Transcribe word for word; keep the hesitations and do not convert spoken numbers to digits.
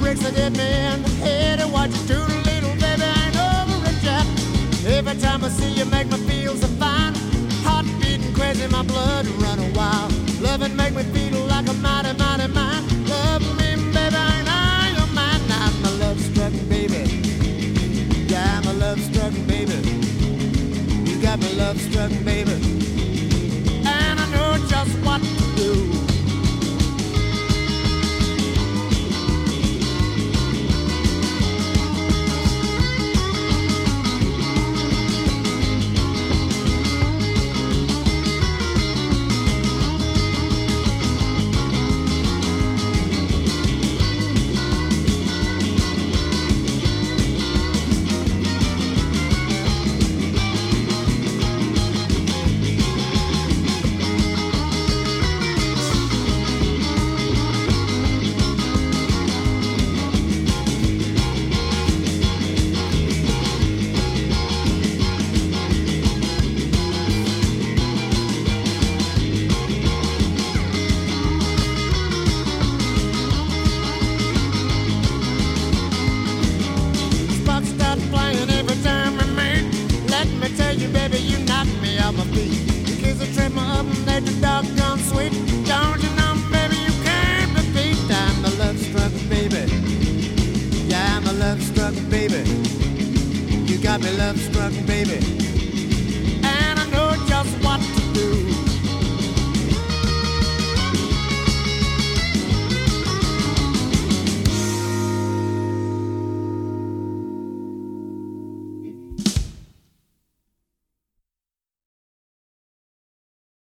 bricks that hit me in the head. And what you do to little baby ain't over it yet. Every time I see you make me feel so fine. Heart beating crazy, my blood running wild. Loving make me feel like a mighty, mighty man.